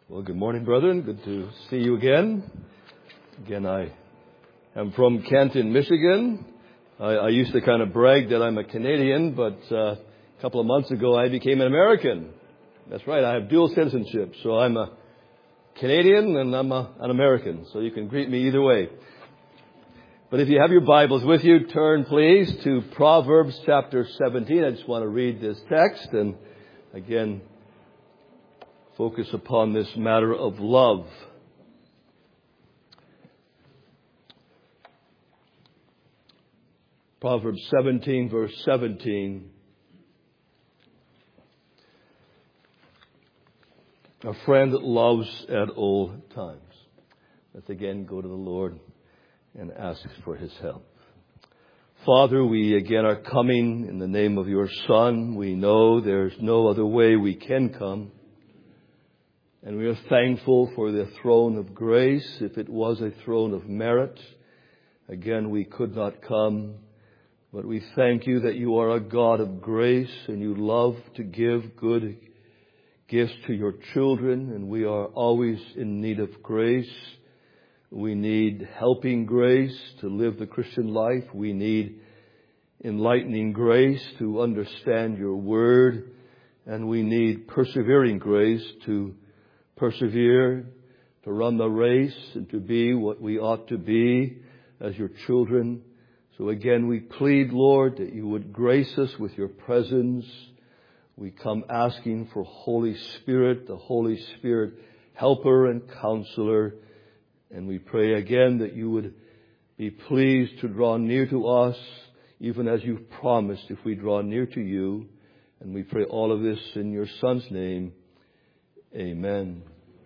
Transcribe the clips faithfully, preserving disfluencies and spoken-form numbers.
Well, good morning, brethren. Good to see you again. Again, I am from Canton, Michigan. I, I used to kind of brag that I'm a Canadian, but uh, a couple of months ago I became an American. That's right, I have dual citizenship. So I'm a Canadian and I'm a, an American. So you can greet me either way. But if you have your Bibles with you, turn please to Proverbs chapter seventeen. I just want to read this text and again focus upon this matter of love. Proverbs seventeen, verse seventeen. A friend loves at all times. Let's again go to the Lord and ask for His help. Father, we again are coming in the name of your Son. We know there's no other way we can come. And we are thankful for the throne of grace. If it was a throne of merit, again, we could not come. But we thank you that you are a God of grace and you love to give good gifts to your children. And we are always in need of grace. We need helping grace to live the Christian life. We need enlightening grace to understand your word. And we need persevering grace to persevere, to run the race, and to be what we ought to be as your children. So again, we plead, Lord, that you would grace us with your presence. We come asking for Holy Spirit, the Holy Spirit, helper and counselor. And we pray again that you would be pleased to draw near to us, even as you've promised if we draw near to you. And we pray all of this in your Son's name. Amen.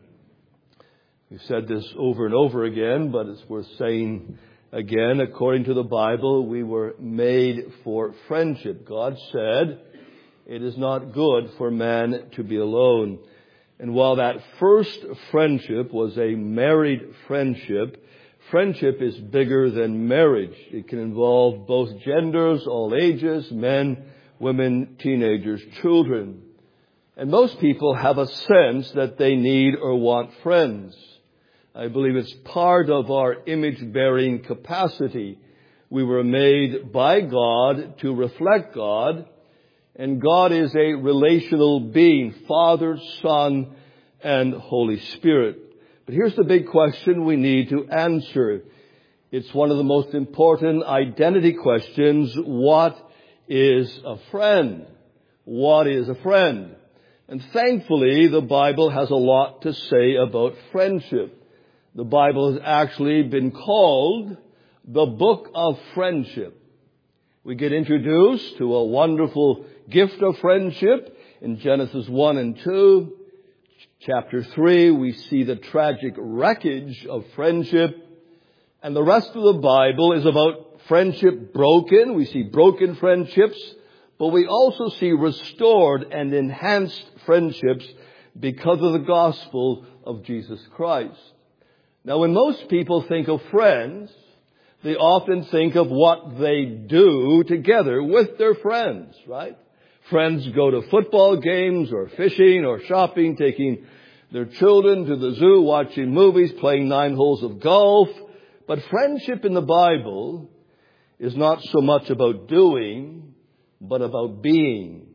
We've said this over and over again, but it's worth saying again. According to the Bible, we were made for friendship. God said, it is not good for man to be alone. And while that first friendship was a married friendship, friendship is bigger than marriage. It can involve both genders, all ages, men, women, teenagers, children. And most people have a sense that they need or want friends. I believe it's part of our image-bearing capacity. We were made by God to reflect God, and God is a relational being, Father, Son, and Holy Spirit. But here's the big question we need to answer. It's one of the most important identity questions. What is a friend? What is a friend? And thankfully, the Bible has a lot to say about friendship. The Bible has actually been called the book of friendship. We get introduced to a wonderful gift of friendship in Genesis one and two. Chapter three, we see the tragic wreckage of friendship. And the rest of the Bible is about friendship broken. We see broken friendships. But we also see restored and enhanced friendships because of the gospel of Jesus Christ. Now, when most people think of friends, they often think of what they do together with their friends, right? Friends go to football games or fishing or shopping, taking their children to the zoo, watching movies, playing nine holes of golf. But friendship in the Bible is not so much about doing, but about being,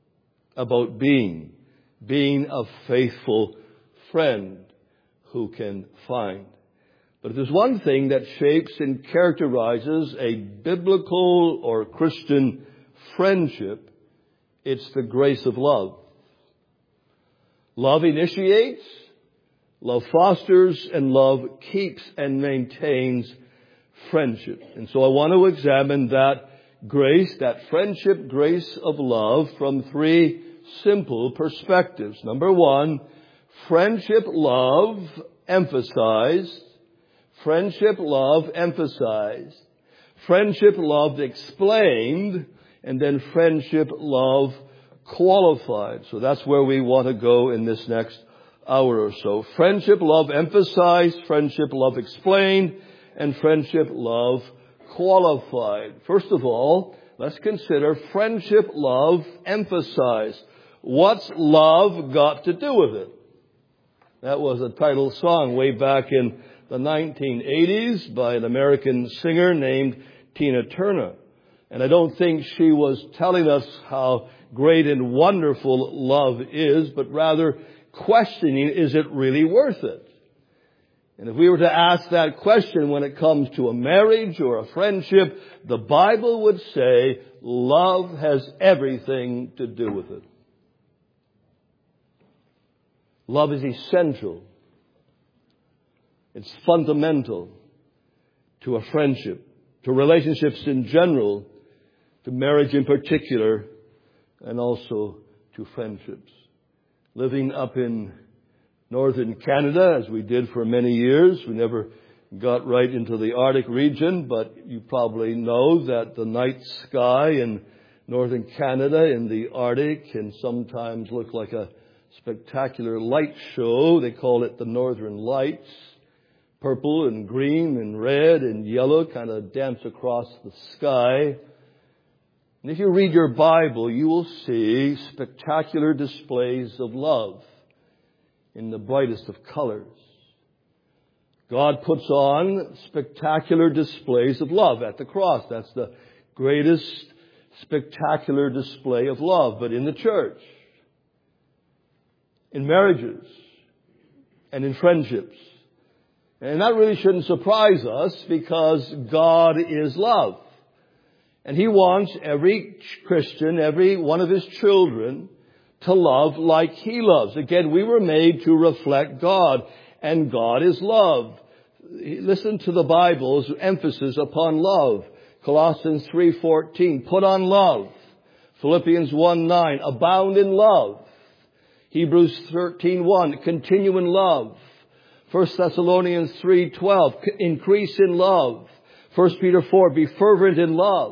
about being, being a faithful friend who can find. But if there's one thing that shapes and characterizes a biblical or Christian friendship, it's the grace of love. Love initiates, love fosters, and love keeps and maintains friendship. And so I want to examine that grace, that friendship grace of love from three simple perspectives. Number one, friendship love emphasized, friendship love emphasized, friendship love explained, and then friendship love qualified. So that's where we want to go in this next hour or so. Friendship love emphasized, friendship love explained, and friendship love qualified. First of all, let's consider friendship love emphasized. What's love got to do with it? That was a title song way back in the nineteen eighties by an American singer named Tina Turner. And I don't think she was telling us how great and wonderful love is, but rather questioning, is it really worth it? And if we were to ask that question when it comes to a marriage or a friendship, the Bible would say love has everything to do with it. Love is essential. It's fundamental to a friendship, to relationships in general, to marriage in particular, and also to friendships. Living up in northern Canada, as we did for many years, we never got right into the Arctic region, but you probably know that the night sky in northern Canada in the Arctic can sometimes look like a spectacular light show. They call it the Northern Lights. Purple and green and red and yellow kind of dance across the sky. And if you read your Bible, you will see spectacular displays of love in the brightest of colors. God puts on spectacular displays of love at the cross. That's the greatest spectacular display of love. But in the church, in marriages, and in friendships. And that really shouldn't surprise us because God is love. And He wants every Christian, every one of His children, to love like He loves. Again, we were made to reflect God, and God is love. Listen to the Bible's emphasis upon love. Colossians three fourteen, put on love. Philippians one nine, abound in love. Hebrews thirteen one, continue in love. First Thessalonians three twelve, increase in love. First Peter four, be fervent in love.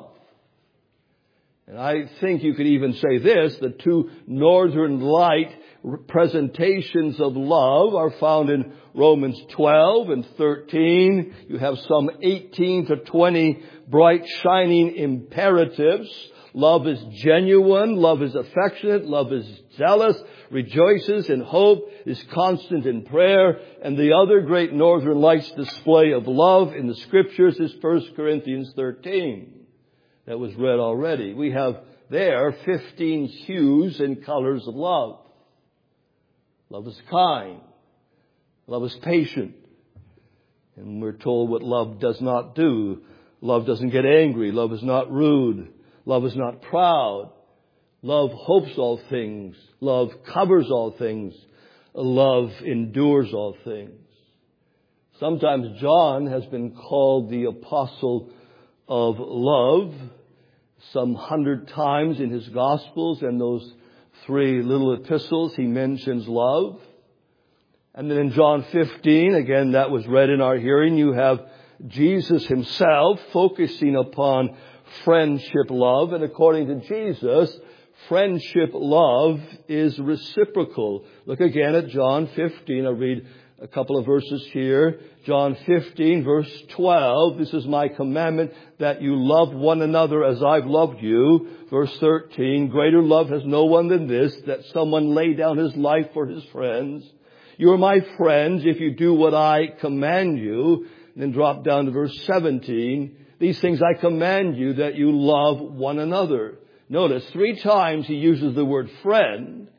And I think you could even say this, the two northern light presentations of love are found in Romans twelve and thirteen. You have some eighteen to twenty bright shining imperatives. Love is genuine, love is affectionate, love is zealous, rejoices in hope, is constant in prayer. And the other great northern lights display of love in the Scriptures is First Corinthians thirteen. That was read already. We have there fifteen hues and colors of love. Love is kind. Love is patient. And we're told what love does not do. Love doesn't get angry. Love is not rude. Love is not proud. Love hopes all things. Love covers all things. Love endures all things. Sometimes John has been called the apostle of love some hundred times in his Gospels, and those three little epistles he mentions love. And then in John fifteen, again that was read in our hearing, you have Jesus Himself focusing upon friendship love. And according to Jesus, friendship love is reciprocal. Look again at John fifteen. I'll read a couple of verses here. John fifteen, verse twelve. This is my commandment, that you love one another as I've loved you. Verse thirteen. Greater love has no one than this, that someone lay down his life for his friends. You are my friends if you do what I command you. And then drop down to verse seventeen. These things I command you, that you love one another. Notice, three times He uses the word friend,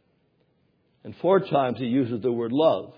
and four times He uses the word love.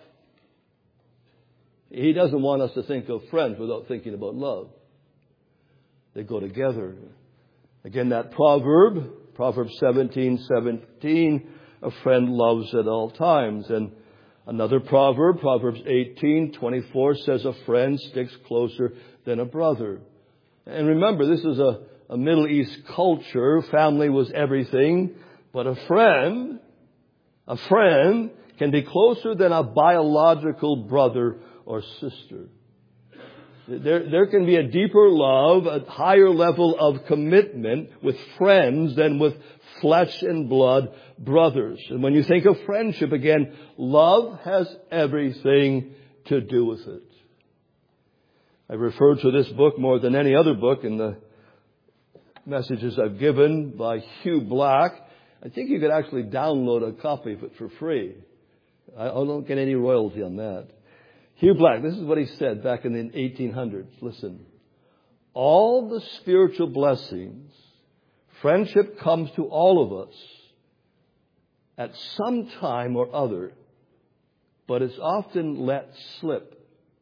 He doesn't want us to think of friends without thinking about love. They go together. Again, that proverb, Proverbs seventeen seventeen, a friend loves at all times. And another proverb, Proverbs eighteen twenty-four, says a friend sticks closer than a brother. And remember, this is a, a Middle East culture. Family was everything. But a friend, a friend can be closer than a biological brother or sister. There, there can be a deeper love, a higher level of commitment with friends than with flesh and blood brothers. And when you think of friendship, again, love has everything to do with it. I refer to this book more than any other book in the messages I've given by Hugh Black. I think you could actually download a copy of it for free. I don't get any royalty on that. Hugh Black, this is what he said back in the eighteen hundreds. Listen. All the spiritual blessings, friendship comes to all of us at some time or other, but it's often let slip.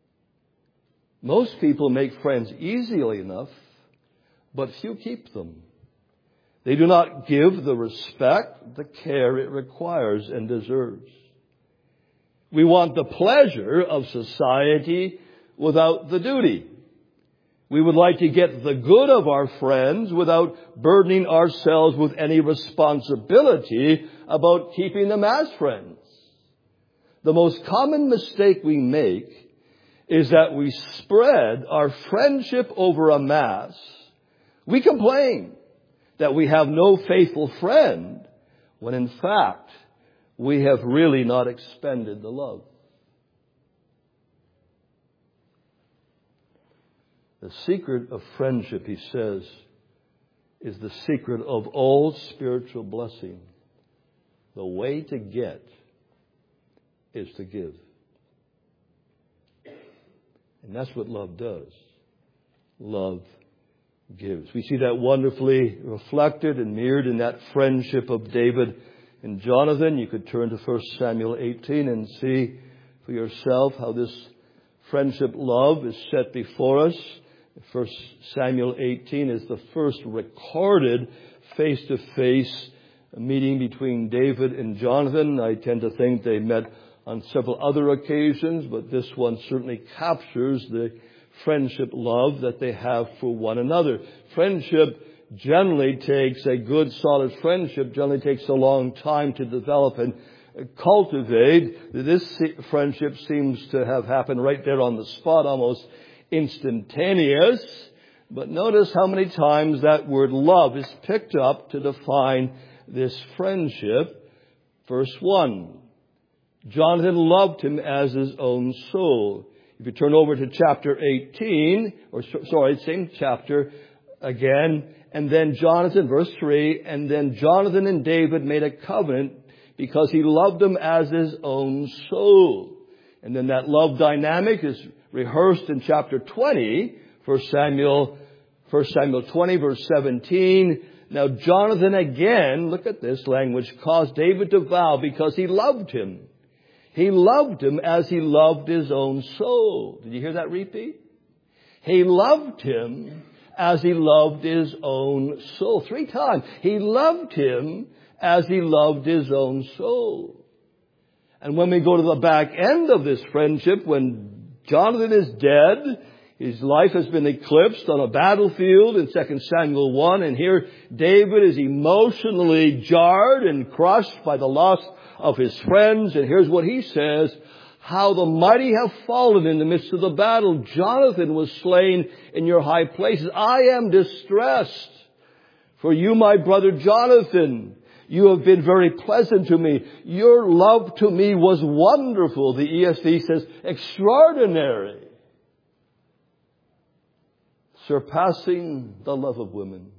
Most people make friends easily enough, but few keep them. They do not give the respect, the care it requires and deserves. We want the pleasure of society without the duty. We would like to get the good of our friends without burdening ourselves with any responsibility about keeping them as friends. The most common mistake we make is that we spread our friendship over a mass. We complain that we have no faithful friend, when in fact we have really not expended the love. The secret of friendship, he says, is the secret of all spiritual blessing. The way to get is to give. And that's what love does. Love gives. We see that wonderfully reflected and mirrored in that friendship of David and Jonathan. You could turn to First Samuel eighteen and see for yourself how this friendship love is set before us. First Samuel eighteen is the first recorded face-to-face meeting between David and Jonathan. I tend to think they met on several other occasions, but this one certainly captures the friendship love that they have for one another. Friendship generally takes, a good solid friendship generally takes a long time to develop and cultivate. This friendship seems to have happened right there on the spot, almost instantaneous. But notice how many times that word love is picked up to define this friendship. Verse one, Jonathan loved him as his own soul. If you turn over to chapter eighteen, or sorry, same chapter again, and then Jonathan, verse three, and then Jonathan and David made a covenant because he loved him as his own soul. And then that love dynamic is rehearsed in chapter twenty, First Samuel, First Samuel twenty, verse seventeen. Now Jonathan again, look at this language, caused David to vow because he loved him. He loved him as he loved his own soul. Did you hear that repeat? He loved him as he loved his own soul. Three times. He loved him as he loved his own soul. And when we go to the back end of this friendship, when Jonathan is dead, his life has been eclipsed on a battlefield in Second Samuel one, and here David is emotionally jarred and crushed by the loss of his friends. And here's what he says: how the mighty have fallen in the midst of the battle. Jonathan was slain in your high places. I am distressed for you, my brother Jonathan. You have been very pleasant to me. Your love to me was wonderful. The E S V says extraordinary, surpassing the love of women.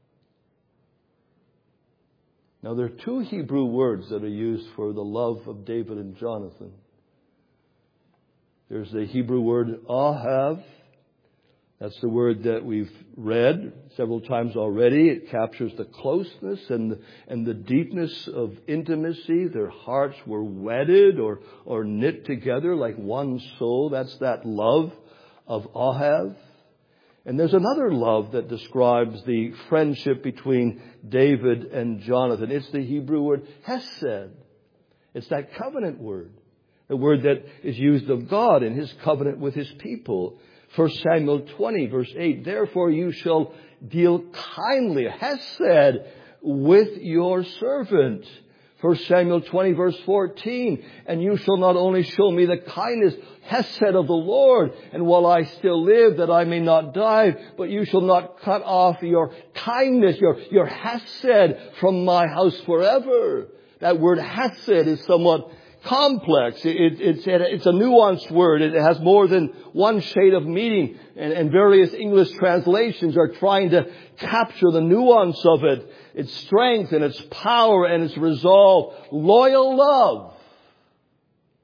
Now, there are two Hebrew words that are used for the love of David and Jonathan. There's the Hebrew word ahav. That's the word that we've read several times already. It captures the closeness and the, and the deepness of intimacy. Their hearts were wedded or, or knit together like one soul. That's that love of ahav. And there's another love that describes the friendship between David and Jonathan. It's the Hebrew word hesed. It's that covenant word. The word that is used of God in His covenant with His people. First Samuel twenty, verse eight. Therefore you shall deal kindly, hesed, with your servant. First Samuel twenty, verse fourteen. And you shall not only show me the kindness, hesed of the Lord, and while I still live, that I may not die, but you shall not cut off your kindness, your, your hesed from my house forever. That word hesed is somewhat complex. It, it, it's, it's a nuanced word. It has more than one shade of meaning, and, and various English translations are trying to capture the nuance of it, its strength and its power and its resolve. Loyal love.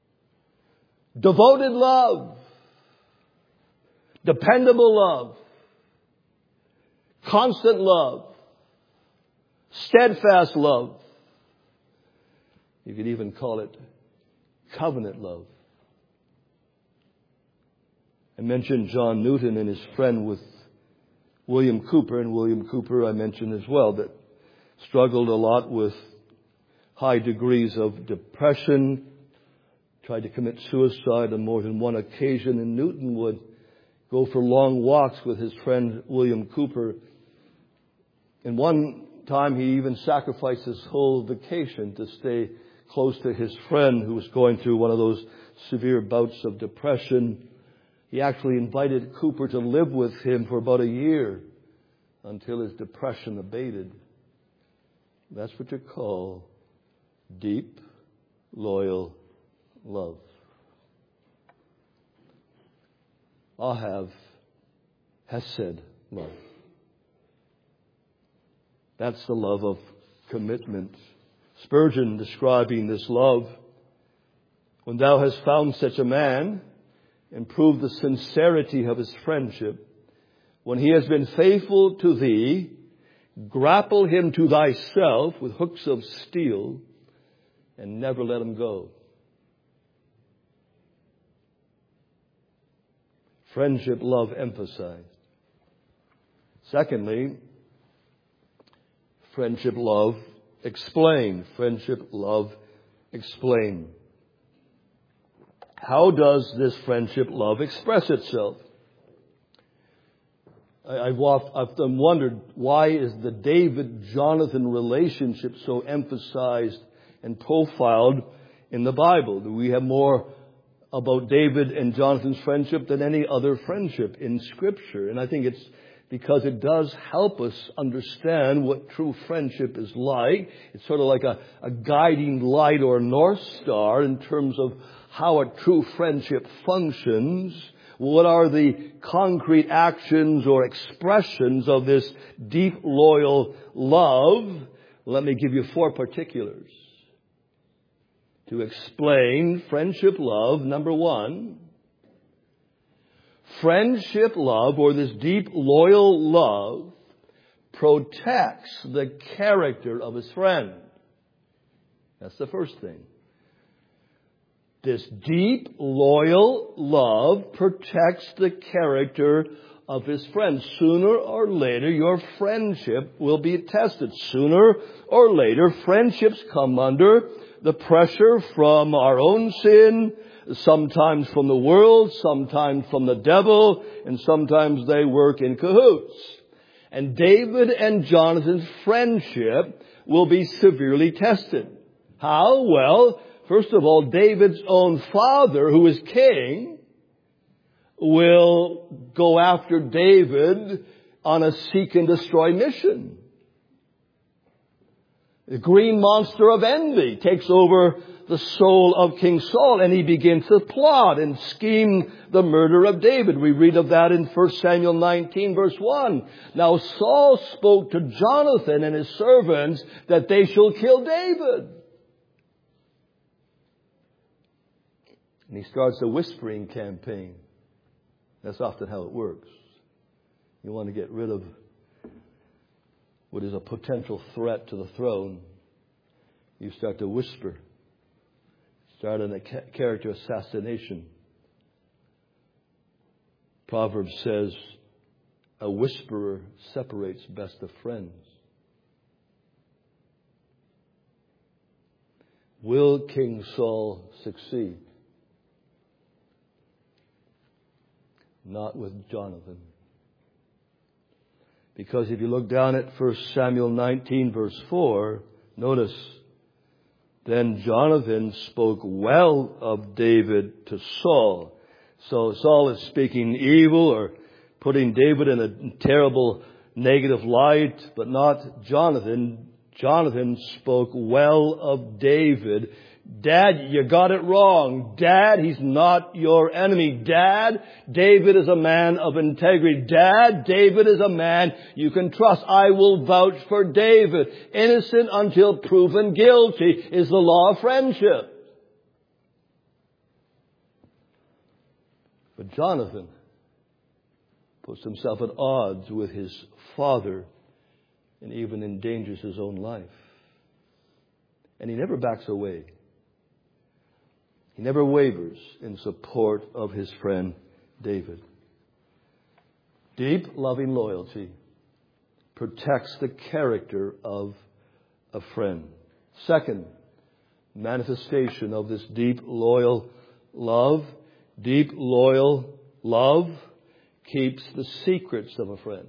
devoted love, dependable love, constant love, steadfast love. You could even call it covenant love. I mentioned John Newton and his friend with William Cooper, and William Cooper I mentioned as well, that struggled a lot with high degrees of depression, tried to commit suicide on more than one occasion, and Newton would go for long walks with his friend William Cooper. And one time he even sacrificed his whole vacation to stay close to his friend who was going through one of those severe bouts of depression. He actually invited Cooper to live with him for about a year until his depression abated. That's what you call deep, loyal love. I have hesed love. That's the love of commitment. Spurgeon describing this love: when thou hast found such a man and proved the sincerity of his friendship, when he has been faithful to thee, grapple him to thyself with hooks of steel and never let him go. Friendship, love emphasized. Secondly, friendship, love explained. Friendship, love explained. How does this friendship, love express itself? I've often wondered, why is the David-Jonathan relationship so emphasized and profiled in the Bible? Do we have more about David and Jonathan's friendship than any other friendship in Scripture? And I think it's because it does help us understand what true friendship is like. It's sort of like a, a guiding light or North Star in terms of how a true friendship functions. What are the concrete actions or expressions of this deep, loyal love? Let me give you four particulars to explain friendship love. Number one, friendship love, or this deep, loyal love, protects the character of his friend. That's the first thing. This deep, loyal love protects the character of his friend. Sooner or later, your friendship will be tested. Sooner or later, friendships come under the pressure from our own sin, sometimes from the world, sometimes from the devil, and sometimes they work in cahoots. And David and Jonathan's friendship will be severely tested. How? Well, first of all, David's own father, who is king, will go after David on a seek and destroy mission. The green monster of envy takes over the soul of King Saul, and he begins to plot and scheme the murder of David. We read of that in First Samuel nineteen, verse one. Now Saul spoke to Jonathan and his servants that they shall kill David. And he starts a whispering campaign. That's often how it works. You want to get rid of what is a potential threat to the throne. You start to whisper. Start in a character assassination. Proverbs says, a whisperer separates best of friends. Will King Saul succeed? Not with Jonathan. Because if you look down at First Samuel nineteen, verse four, notice, then Jonathan spoke well of David to Saul. So Saul is speaking evil or putting David in a terrible negative light, but not Jonathan. Jonathan spoke well of David. Dad, you got it wrong. Dad, he's not your enemy. Dad, David is a man of integrity. Dad, David is a man you can trust. I will vouch for David. Innocent until proven guilty is the law of friendship. But Jonathan puts himself at odds with his father and even endangers his own life. And he never backs away. He never wavers in support of his friend David. Deep, loving loyalty protects the character of a friend. Second manifestation of this deep, loyal love, deep, loyal love keeps the secrets of a friend.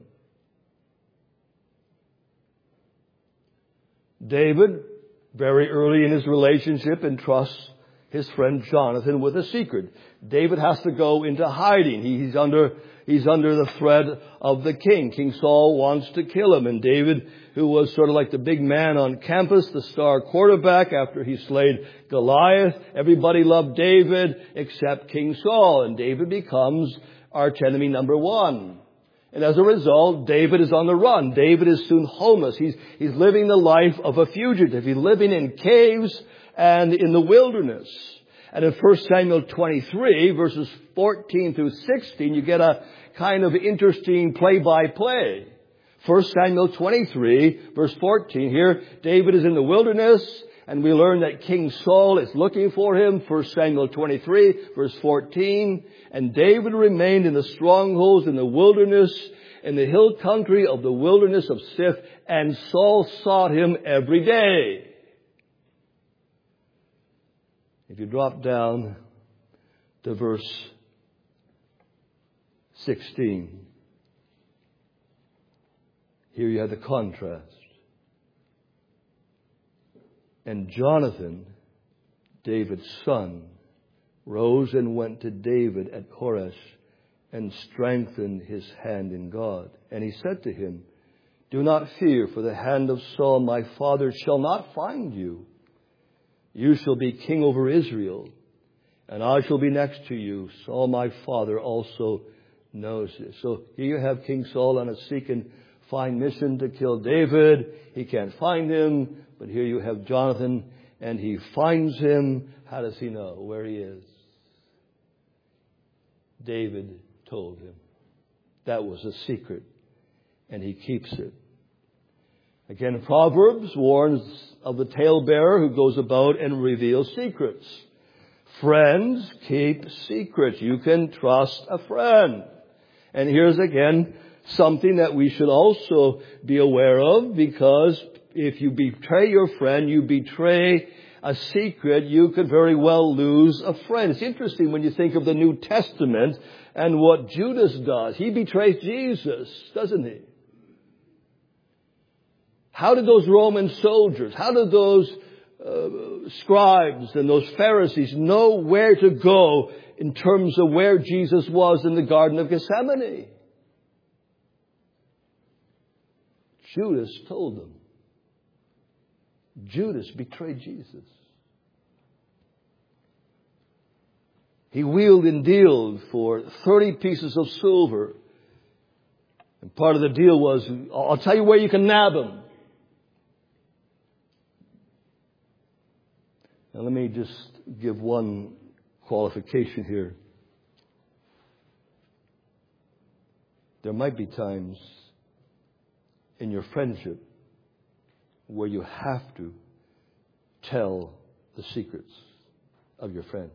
David, very early in his relationship, entrusts his friend Jonathan with a secret. David has to go into hiding. He's under, he's under the threat of the king. King Saul wants to kill him. And David, who was sort of like the big man on campus, the star quarterback after he slayed Goliath, everybody loved David except King Saul. And David becomes archenemy number one. And as a result, David is on the run. David is soon homeless. He's, he's living the life of a fugitive. He's living in caves and in the wilderness. And in First Samuel twenty-three, verses fourteen through sixteen, you get a kind of interesting play-by-play. First Samuel twenty-three, verse fourteen. Here, David is in the wilderness, and we learn that King Saul is looking for him. First Samuel twenty-three, verse fourteen. And David remained in the strongholds in the wilderness, in the hill country of the wilderness of Siph, and Saul sought him every day. If you drop down to verse sixteen, here you have the contrast. And Jonathan, David's son, rose and went to David at Horesh and strengthened his hand in God. And he said to him, "Do not fear, for the hand of Saul my father shall not find you. You shall be king over Israel, and I shall be next to you. Saul my father also knows this." So here you have King Saul on a seek and find mission to kill David. He can't find him, but here you have Jonathan, and he finds him. How does he know where he is? David told him. That was a secret, and he keeps it. Again, Proverbs warns of the talebearer who goes about and reveals secrets. Friends keep secrets. You can trust a friend. And here's again something that we should also be aware of, because if you betray your friend, you betray a secret, you could very well lose a friend. It's interesting when you think of the New Testament and what Judas does. He betrays Jesus, doesn't he? How did those Roman soldiers, how did those uh, scribes and those Pharisees know where to go in terms of where Jesus was in the Garden of Gethsemane? Judas told them. Judas betrayed Jesus. He wheeled and dealed for thirty pieces of silver. And part of the deal was, I'll tell you where you can nab him. Now let me just give one qualification here. There might be times in your friendship where you have to tell the secrets of your friends.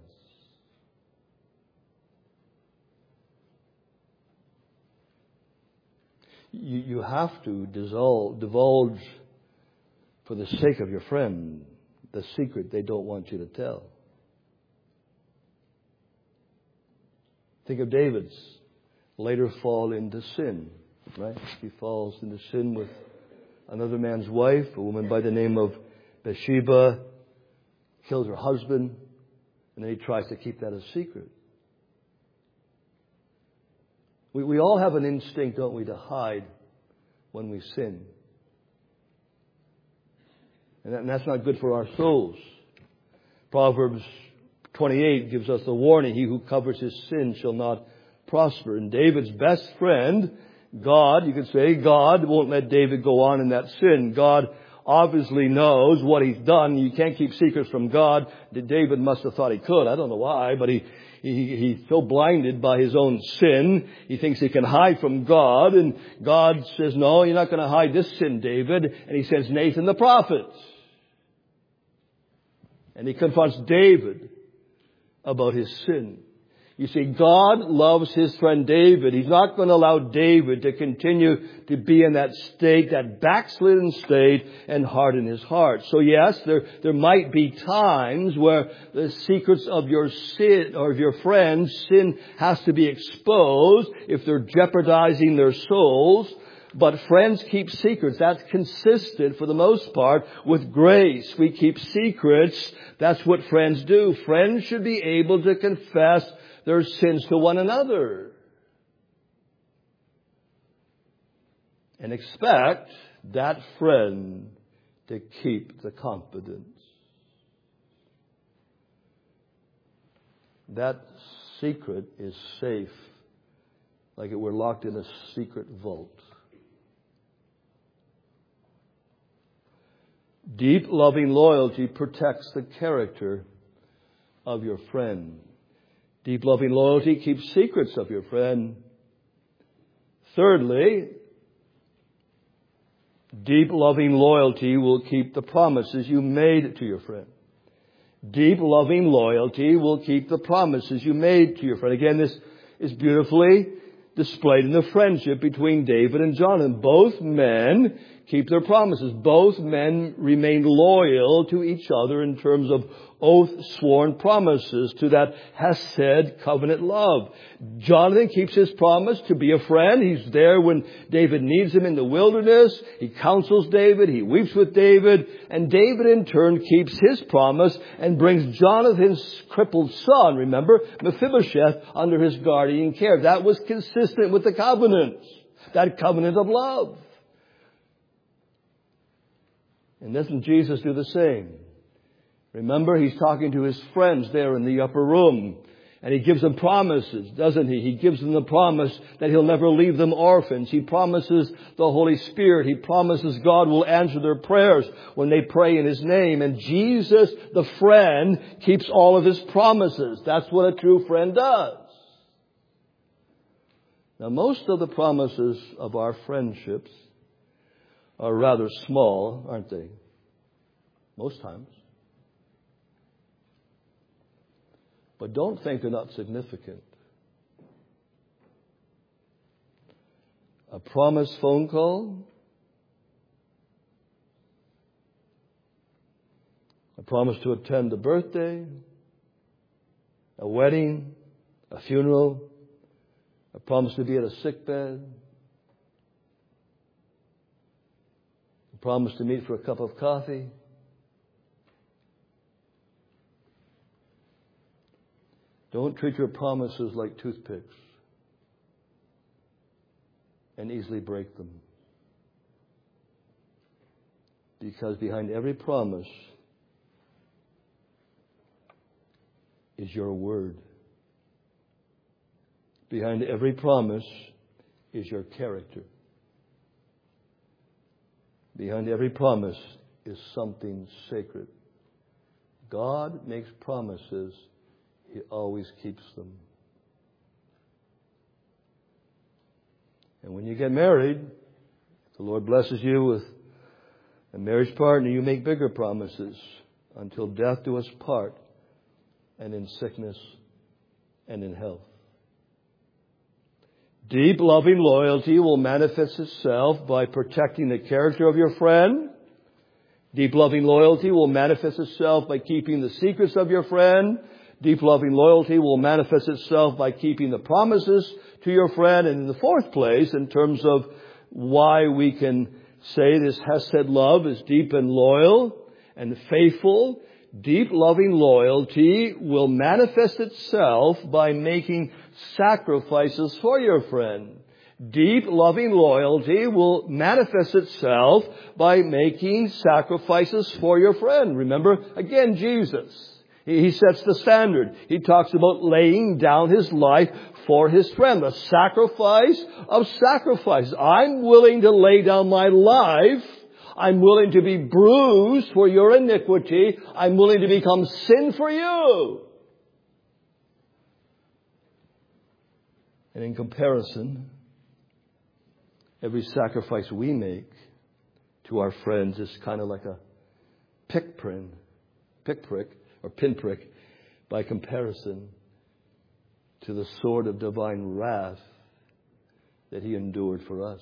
You, you have to dissolve, divulge for the sake of your friend the secret they don't want you to tell. Think of David's later fall into sin, right? He falls into sin with another man's wife, a woman by the name of Bathsheba, kills her husband, and then he tries to keep that a secret. We, we all have an instinct, don't we, to hide when we sin. And, that, and that's not good for our souls. Proverbs twenty-eight gives us the warning, he who covers his sin shall not prosper. And David's best friend, God, you could say, God won't let David go on in that sin. God obviously knows what he's done. You can't keep secrets from God. David must have thought he could. I don't know why, but he, he, he's so blinded by his own sin, he thinks he can hide from God. And God says, no, you're not going to hide this sin, David. And he sends Nathan the prophet. And he confronts David about his sin. You see, God loves his friend David. He's not going to allow David to continue to be in that state, that backslidden state, and harden his heart. So yes, there, there might be times where the secrets of your sin, or of your friend's sin, has to be exposed if they're jeopardizing their souls. But friends keep secrets. That's consistent for the most part with grace. We keep secrets. That's what friends do. Friends should be able to confess their sins to one another. And expect that friend to keep the confidence. That secret is safe, like it were locked in a secret vault. Deep, loving loyalty protects the character of your friend. Deep, loving loyalty keeps secrets of your friend. Thirdly, deep, loving loyalty will keep the promises you made to your friend. Deep, loving loyalty will keep the promises you made to your friend. Again, this is beautifully displayed in the friendship between David and Jonathan. Both men keep their promises. Both men remain loyal to each other in terms of oath-sworn promises, to that Hesed covenant love. Jonathan keeps his promise to be a friend. He's there when David needs him in the wilderness. He counsels David. He weeps with David. And David in turn keeps his promise and brings Jonathan's crippled son, remember, Mephibosheth, under his guardian care. That was consistent with the covenant, that covenant of love. And doesn't Jesus do the same? Remember, he's talking to his friends there in the upper room. And he gives them promises, doesn't he? He gives them the promise that he'll never leave them orphans. He promises the Holy Spirit. He promises God will answer their prayers when they pray in his name. And Jesus, the friend, keeps all of his promises. That's what a true friend does. Now, most of the promises of our friendships are rather small, aren't they? Most times. But don't think they're not significant. A promised phone call, a promise to attend a birthday, a wedding, a funeral, a promise to be at a sick bed, a promise to meet for a cup of coffee. Don't treat your promises like toothpicks and easily break them. Because behind every promise is your word. Behind every promise is your character. Behind every promise is something sacred. God makes promises. He always keeps them. And when you get married, if the Lord blesses you with a marriage partner, you make bigger promises. Until death do us part, and in sickness and in health. Deep, loving loyalty will manifest itself by protecting the character of your friend. Deep, loving loyalty will manifest itself by keeping the secrets of your friend. Deep, loving loyalty will manifest itself by keeping the promises to your friend. And in the fourth place, in terms of why we can say this Hesed love is deep and loyal and faithful, deep, loving loyalty will manifest itself by making sacrifices for your friend. Deep, loving loyalty will manifest itself by making sacrifices for your friend. Remember, again, Jesus. He sets the standard. He talks about laying down his life for his friend. A sacrifice of sacrifices. I'm willing to lay down my life. I'm willing to be bruised for your iniquity. I'm willing to become sin for you. And in comparison, every sacrifice we make to our friends is kind of like a pick pin, pick prick, or pinprick by comparison to the sword of divine wrath that He endured for us.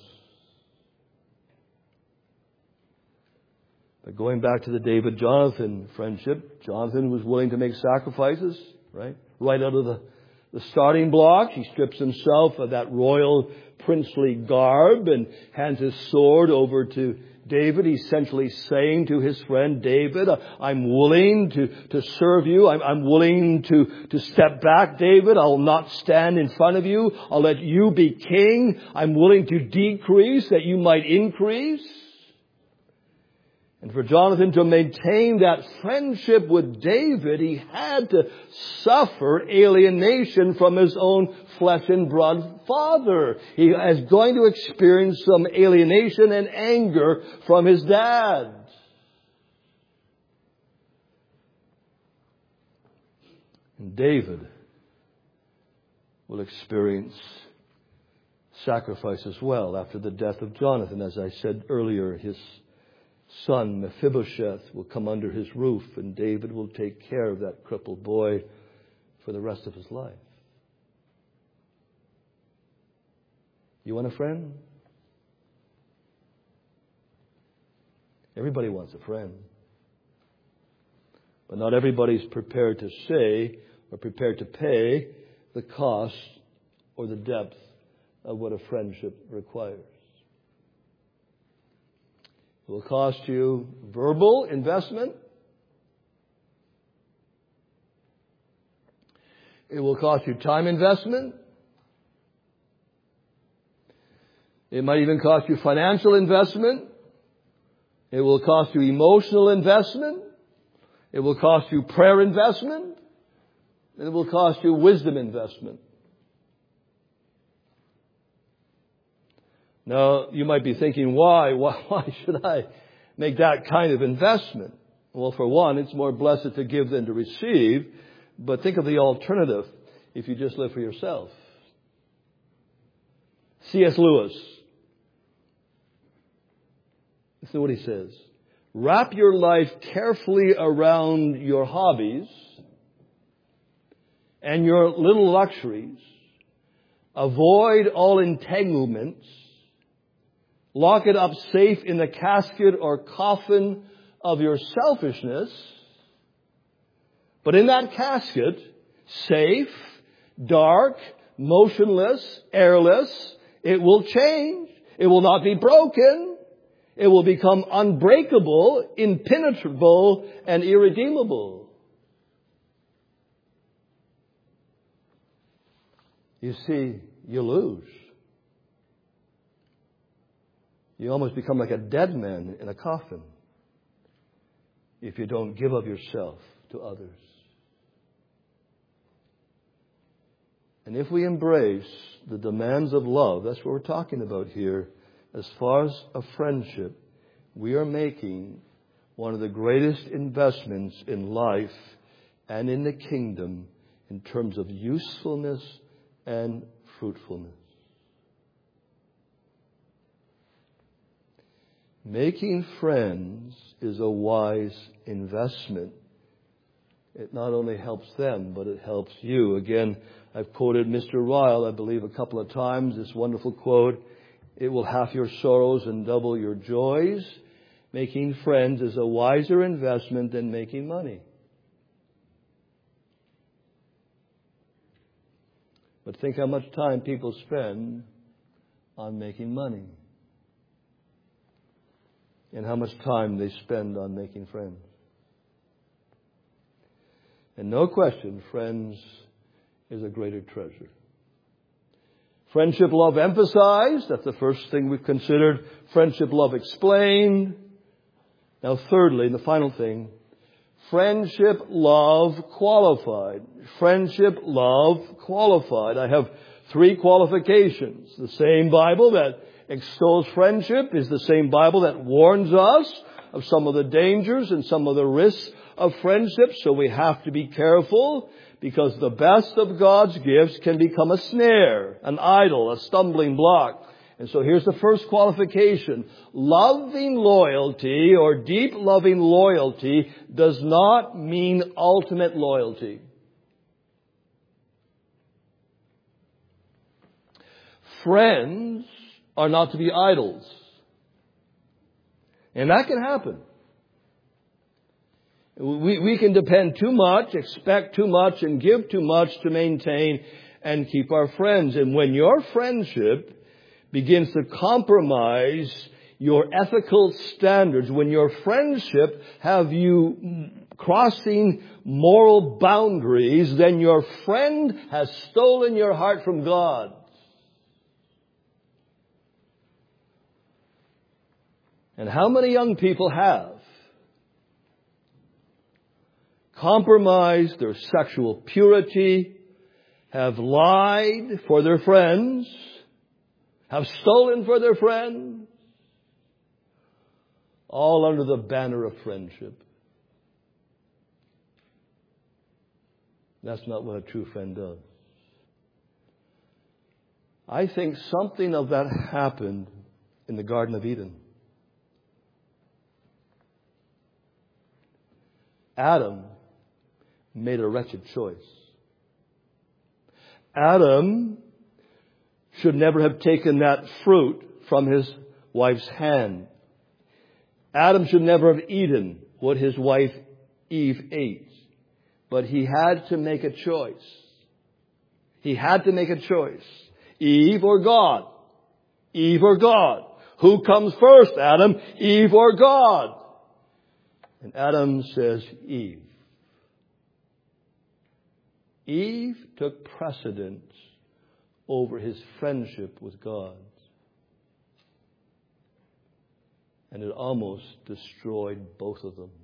But going back to the David-Jonathan friendship, Jonathan was willing to make sacrifices, right? Right out of the, the starting block. He strips himself of that royal princely garb and hands his sword over to David, essentially saying to his friend David, I'm willing to, to serve you. I'm, I'm willing to, to step back, David. I'll not stand in front of you. I'll let you be king. I'm willing to decrease that you might increase. And for Jonathan to maintain that friendship with David, he had to suffer alienation from his own flesh and blood father. He is going to experience some alienation and anger from his dad. And David will experience sacrifice as well after the death of Jonathan. As I said earlier, his son Mephibosheth will come under his roof, and David will take care of that crippled boy for the rest of his life. You want a friend? Everybody wants a friend. But not everybody's prepared to say or prepared to pay the cost or the depth of what a friendship requires. It will cost you verbal investment. It will cost you time investment. It might even cost you financial investment. It will cost you emotional investment. It will cost you prayer investment. And it will cost you wisdom investment. Now, you might be thinking, why? Why, why should I make that kind of investment? Well, for one, it's more blessed to give than to receive. But think of the alternative if you just live for yourself. C S Lewis. Listen to what he says. Wrap your life carefully around your hobbies and your little luxuries. Avoid all entanglements. Lock it up safe in the casket or coffin of your selfishness. But in that casket, safe, dark, motionless, airless, it will change. It will not be broken. It will become unbreakable, impenetrable, and irredeemable. You see, you lose. You almost become like a dead man in a coffin if you don't give of yourself to others. And if we embrace the demands of love, that's what we're talking about here, as far as a friendship, we are making one of the greatest investments in life and in the kingdom in terms of usefulness and fruitfulness. Making friends is a wise investment. It not only helps them, but it helps you. Again, I've quoted Mister Ryle, I believe, a couple of times, this wonderful quote, it will halve your sorrows and double your joys. Making friends is a wiser investment than making money. But think how much time people spend on making money. And how much time they spend on making friends. And no question, friends is a greater treasure. Friendship, love emphasized. That's the first thing we've considered. Friendship, love explained. Now thirdly, and the final thing, friendship, love qualified. Friendship, love qualified. I have three qualifications. The same Bible that extols friendship is the same Bible that warns us of some of the dangers and some of the risks of friendship. So we have to be careful, because the best of God's gifts can become a snare, an idol, a stumbling block. And so here's the first qualification. Loving loyalty, or deep loving loyalty, does not mean ultimate loyalty. Friends are not to be idols. And that can happen. We, we can depend too much, expect too much, and give too much to maintain and keep our friends. And when your friendship begins to compromise your ethical standards, when your friendship have you crossing moral boundaries, then your friend has stolen your heart from God. And how many young people have compromised their sexual purity, have lied for their friends, have stolen for their friends, all under the banner of friendship. That's not what a true friend does. I think something of that happened in the Garden of Eden. Adam made a wretched choice. Adam should never have taken that fruit from his wife's hand. Adam should never have eaten what his wife Eve ate. But he had to make a choice. He had to make a choice. Eve or God? Eve or God? Who comes first, Adam? Eve or God? And Adam says, Eve. Eve took precedence over his friendship with God. And it almost destroyed both of them.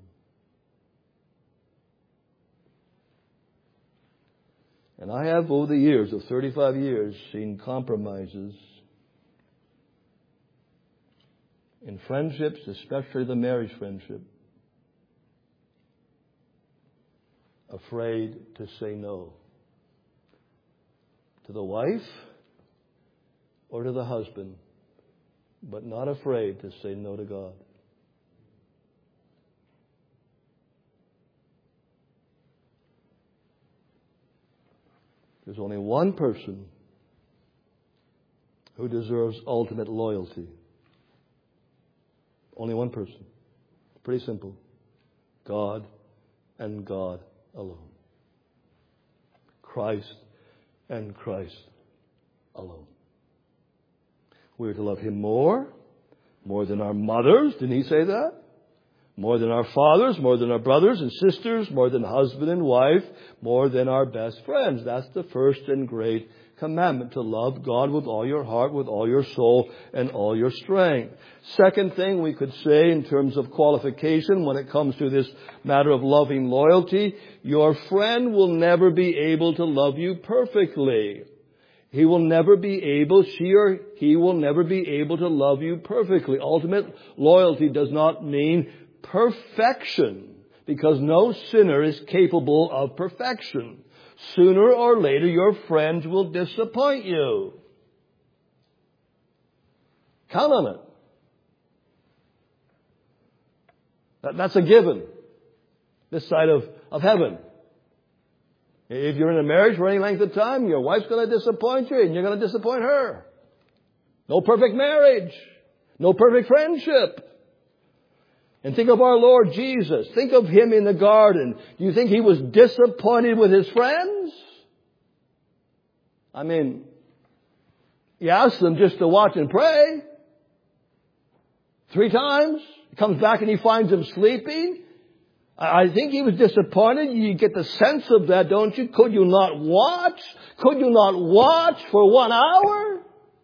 And I have, over the years of thirty-five years, seen compromises in friendships, especially the marriage friendship. Afraid to say no to the wife or to the husband, but not afraid to say no to God. There's only one person who deserves ultimate loyalty. Only one person. Pretty simple. God and God alone. Christ and Christ alone. We are to love Him more, more than our mothers. Didn't He say that? More than our fathers, more than our brothers and sisters, more than husband and wife, more than our best friends. That's the first and great commandment, to love God with all your heart, with all your soul, and all your strength. Second thing we could say in terms of qualification when it comes to this matter of loving loyalty, your friend will never be able to love you perfectly. He will never be able, she or he will never be able to love you perfectly. Ultimate loyalty does not mean perfection, because no sinner is capable of perfection. Sooner or later, your friends will disappoint you. Count on it. That, that's a given. This side of, of heaven. If you're in a marriage for any length of time, your wife's going to disappoint you and you're going to disappoint her. No perfect marriage. No perfect friendship. And think of our Lord Jesus. Think of Him in the garden. Do you think He was disappointed with His friends? I mean, He asked them just to watch and pray. Three times. He comes back and He finds them sleeping. I think He was disappointed. You get the sense of that, don't you? Could you not watch? Could you not watch for one hour?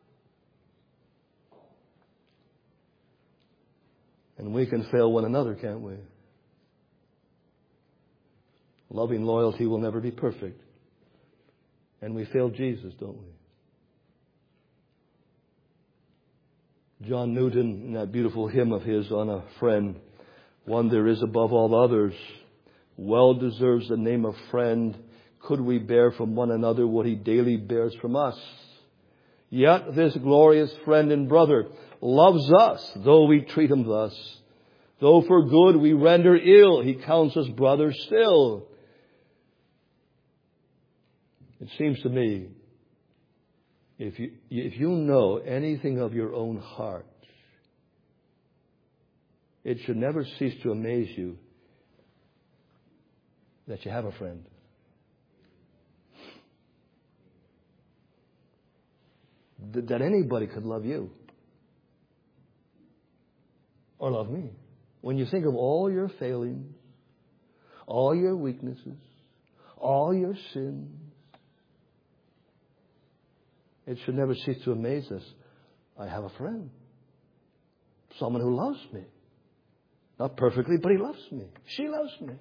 And we can fail one another, can't we? Loving loyalty will never be perfect. And we fail Jesus, don't we? John Newton, in that beautiful hymn of his on a friend, one there is above all others, well deserves the name of friend. Could we bear from one another what he daily bears from us? Yet this glorious friend and brother loves us, though we treat him thus. Though for good we render ill, he counts us brothers still. It seems to me, if you, if you know anything of your own heart, it should never cease to amaze you that you have a friend. That anybody could love you or love me. When you think of all your failings, all your weaknesses, all your sins, it should never cease to amaze us. I have a friend. Someone who loves me. Not perfectly, but he loves me. She loves me.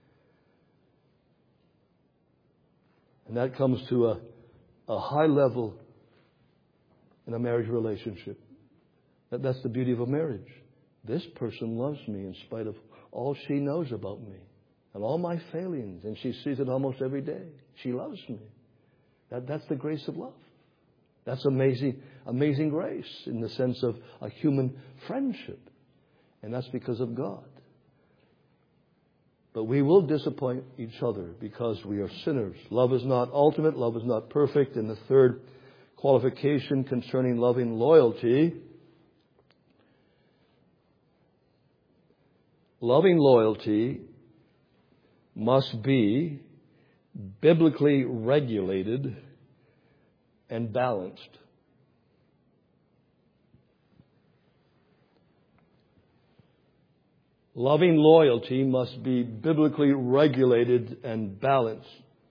And that comes to a, a high level in a marriage relationship. That, that's the beauty of a marriage. This person loves me in spite of all she knows about me and all my failings, and she sees it almost every day. She loves me. That, that's the grace of love. That's amazing, amazing grace in the sense of a human friendship. And that's because of God. But we will disappoint each other because we are sinners. Love is not ultimate. Love is not perfect. And the third qualification concerning loving loyalty, loving loyalty must be biblically regulated and balanced. Loving loyalty must be biblically regulated and balanced.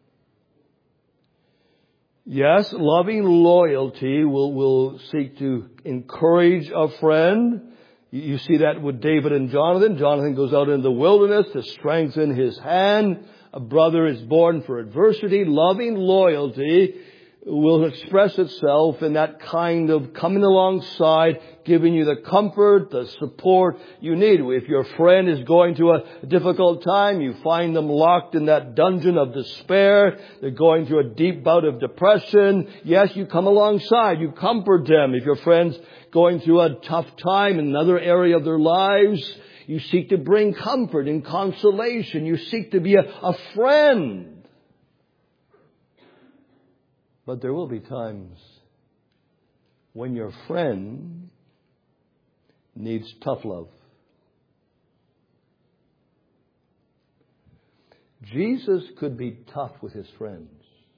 Yes, loving loyalty will, will seek to encourage a friend. You see that with David and Jonathan. Jonathan goes out into the wilderness to strengthen his hand. A brother is born for adversity. Loving loyalty will express itself in that kind of coming alongside, giving you the comfort, the support you need. If your friend is going through a difficult time, you find them locked in that dungeon of despair. They're going through a deep bout of depression. Yes, you come alongside. You comfort them. If your friend's going through a tough time in another area of their lives, you seek to bring comfort and consolation. You seek to be a, a friend. But there will be times when your friend needs tough love. Jesus could be tough with his friends.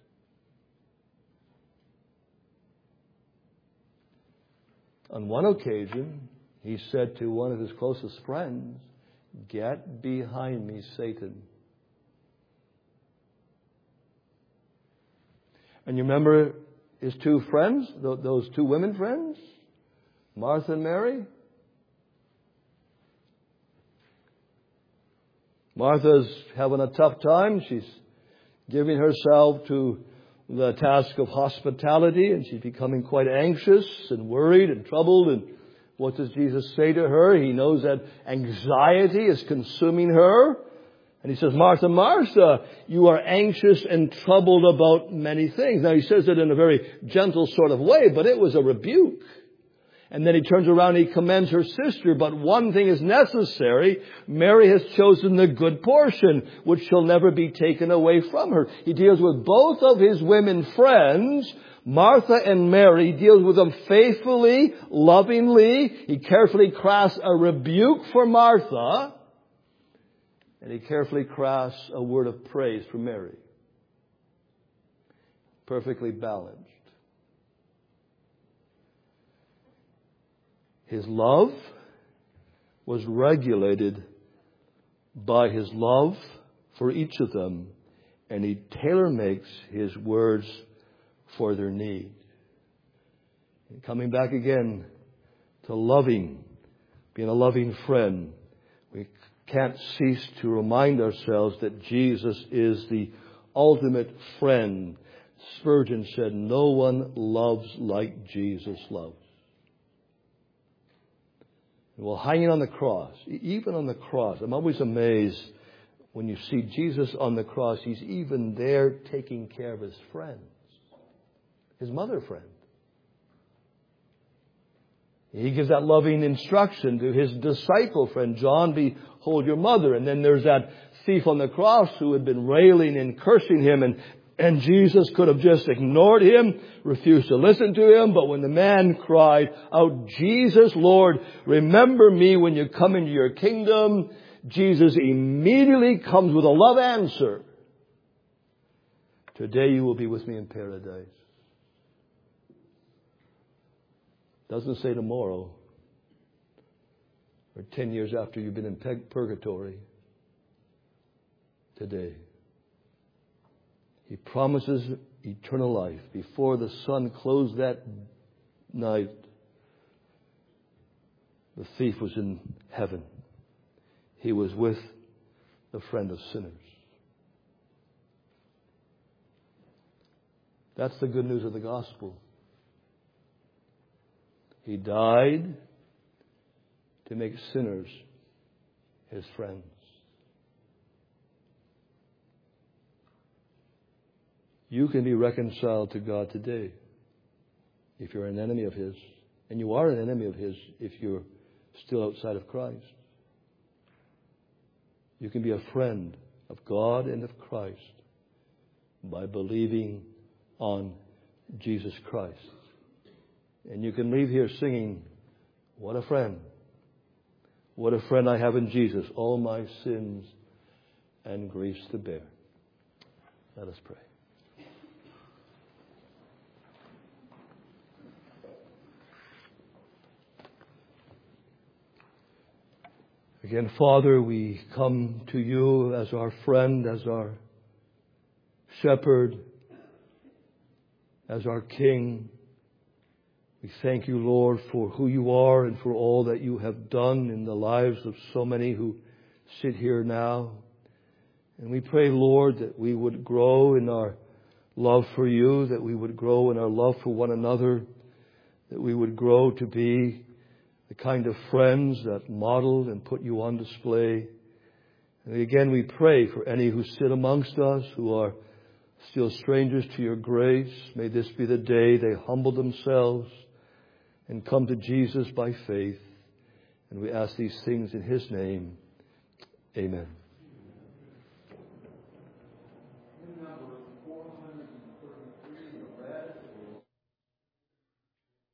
On one occasion, he said to one of his closest friends, "Get behind me, Satan." And you remember his two friends, those two women friends, Martha and Mary? Martha's having a tough time. She's giving herself to the task of hospitality, and she's becoming quite anxious and worried and troubled. And what does Jesus say to her? He knows that anxiety is consuming her. And he says, "Martha, Martha, you are anxious and troubled about many things." Now, he says it in a very gentle sort of way, but it was a rebuke. And then he turns around and he commends her sister. But one thing is necessary. Mary has chosen the good portion, which shall never be taken away from her. He deals with both of his women friends, Martha and Mary. He deals with them faithfully, lovingly. He carefully crafts a rebuke for Martha. And he carefully crafts a word of praise for Mary. Perfectly balanced. His love was regulated by his love for each of them. And he tailor-makes his words for their need. And coming back again to loving, being a loving friend, we can't cease to remind ourselves that Jesus is the ultimate friend. Spurgeon said, "No one loves like Jesus loves." Well, hanging on the cross, even on the cross, I'm always amazed when you see Jesus on the cross, he's even there taking care of his friends, his mother friend. He gives that loving instruction to his disciple friend, John, behold your mother. And then there's that thief on the cross who had been railing and cursing him. And, and Jesus could have just ignored him, refused to listen to him. But when the man cried out, Jesus, Lord, remember me when you come into your kingdom, Jesus immediately comes with a love answer. Today you will be with me in paradise. Doesn't say tomorrow or ten years after you've been in purgatory. Today. He promises eternal life. Before the sun closed that night, the thief was in heaven. He was with the friend of sinners. That's the good news of the gospel. He died to make sinners his friends. You can be reconciled to God today if you're an enemy of his. And you are an enemy of his if you're still outside of Christ. You can be a friend of God and of Christ by believing on Jesus Christ. And you can leave here singing, what a friend. What a friend I have in Jesus. All my sins and griefs to bear. Let us pray. Again, Father, we come to you as our friend, as our shepherd, as our King. We thank you, Lord, for who you are and for all that you have done in the lives of so many who sit here now. And we pray, Lord, that we would grow in our love for you, that we would grow in our love for one another, that we would grow to be the kind of friends that model and put you on display. And again, we pray for any who sit amongst us, who are still strangers to your grace. May this be the day they humble themselves and come to Jesus by faith. And we ask these things in his name. Amen.